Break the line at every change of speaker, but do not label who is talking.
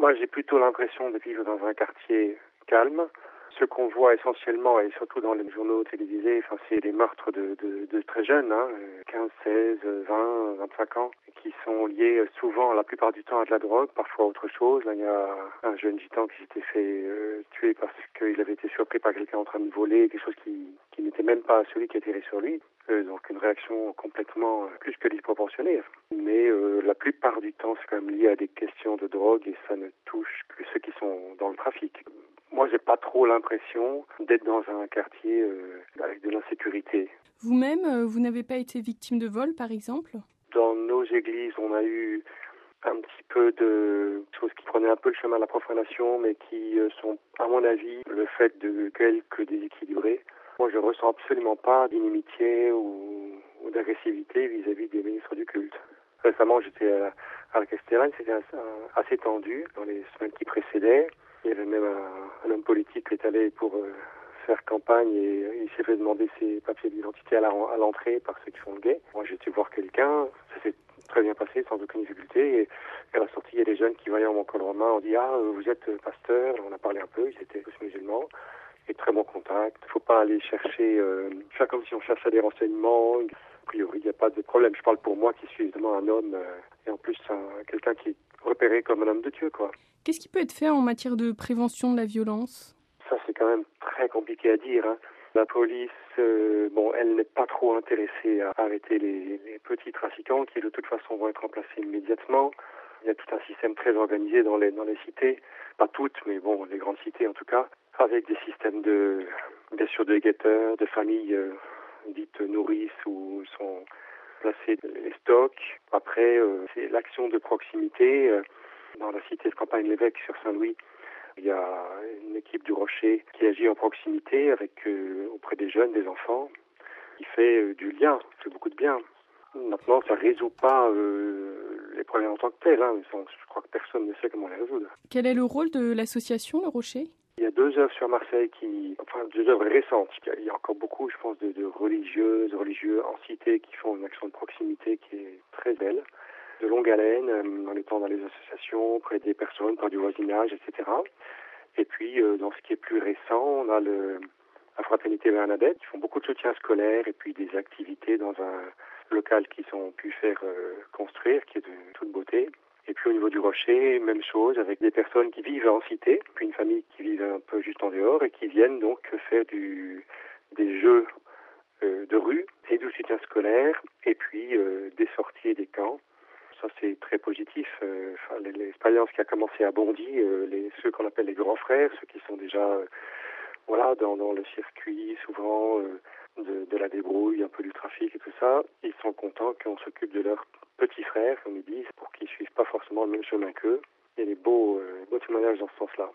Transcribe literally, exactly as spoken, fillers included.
Moi, j'ai plutôt l'impression de vivre dans un quartier calme. Ce qu'on voit essentiellement, et surtout dans les journaux télévisés, enfin, c'est des meurtres de, de, de très jeunes, hein, quinze, seize, vingt, vingt-cinq ans, qui sont liés souvent, la plupart du temps, à de la drogue, parfois à autre chose. Là, il y a un jeune gitan qui s'était fait euh, tuer parce qu'il avait été surpris par quelqu'un en train de voler, quelque chose qui, qui n'était même pas celui qui a tiré sur lui. Euh, donc une réaction complètement euh, plus que disproportionnée. Mais euh, la plupart du temps, c'est quand même lié à des questions de drogue et ça ne touche que ceux qui sont dans le trafic. Moi, j'ai pas trop l'impression d'être dans un quartier euh, avec de l'insécurité.
Vous-même, euh, vous n'avez pas été victime de vol, par exemple ?
Dans nos églises, on a eu un petit peu de choses qui prenaient un peu le chemin de la profanation, mais qui euh, sont, à mon avis, le fait de quelques déséquilibrés. Moi, je ressens absolument pas d'inimitié ou, ou d'agressivité vis-à-vis des ministres du culte. Récemment, j'étais à, à la Castellane, c'était assez, assez tendu dans les semaines qui précédaient. Il y avait même un, un homme politique qui est allé pour euh, faire campagne et il s'est fait demander ses papiers d'identité à, la, à l'entrée par ceux qui sont gays. Moi, j'ai été voir quelqu'un, ça s'est très bien passé, sans aucune difficulté. Et à la sortie, il y a des jeunes qui, voyant mon col romain, ont dit « Ah, vous êtes pasteur ?» On a parlé un peu, ils étaient tous musulmans. Et très bon contact. Il ne faut pas aller chercher, euh, faire comme si on cherchait des renseignements. A priori, il n'y a pas de problème. Je parle pour moi qui suis évidemment un homme euh, et en plus un, quelqu'un qui est repéré comme un homme de Dieu, quoi.
Qu'est-ce qui peut être fait en matière de prévention de la violence ?
Ça, c'est quand même très compliqué à dire, hein. La police, euh, bon, elle n'est pas trop intéressée à arrêter les, les petits trafiquants qui, de toute façon, vont être remplacés immédiatement. Il y a tout un système très organisé dans les, dans les cités. Pas toutes, mais bon, les grandes cités en tout cas, avec des systèmes de, bien sûr, de guetteurs, de familles euh, dites nourrices où sont placés les stocks. Après, euh, c'est l'action de proximité. Euh, dans la cité de Campagne-l'Évêque sur Saint-Louis, il y a une équipe du Rocher qui agit en proximité avec euh, auprès des jeunes, des enfants, qui fait euh, du lien, fait beaucoup de bien. Maintenant, ça ne résout pas euh, les problèmes en tant que tels. Hein. Je crois que personne ne sait comment les résoudre.
Quel est le rôle de l'association Le Rocher ?
Il y a deux œuvres sur Marseille qui, enfin deux œuvres récentes. Il y a encore beaucoup, je pense, de, de religieuses, religieux en cité qui font une action de proximité qui est très belle, de longue haleine, en étant dans les associations, auprès des personnes, par du voisinage, et cetera. Et puis, euh, dans ce qui est plus récent, on a le, la Fraternité Bernadette, qui font beaucoup de soutien scolaire et puis des activités dans un local qu'ils ont pu faire euh, construire, qui est de toute beauté. Et puis au niveau du Rocher, même chose, avec des personnes qui vivent en cité, puis une famille qui vit un peu juste en dehors et qui viennent donc faire du, des jeux euh, de rue et du soutien scolaire, et puis euh, des sorties et des camps. Ça, c'est très positif. Euh, enfin, l'expérience qui a commencé à Bondy, euh, les, ceux qu'on appelle les grands frères, ceux qui sont déjà euh, voilà, dans, dans le circuit, souvent euh, de, de la débrouille, un peu du trafic et tout ça, ils sont contents qu'on s'occupe de leurs petits frères, comme ils disent, pour qu'ils ne suivent pas forcément le même chemin qu'eux. Il y a des beaux, euh, beaux témoignages dans ce sens-là.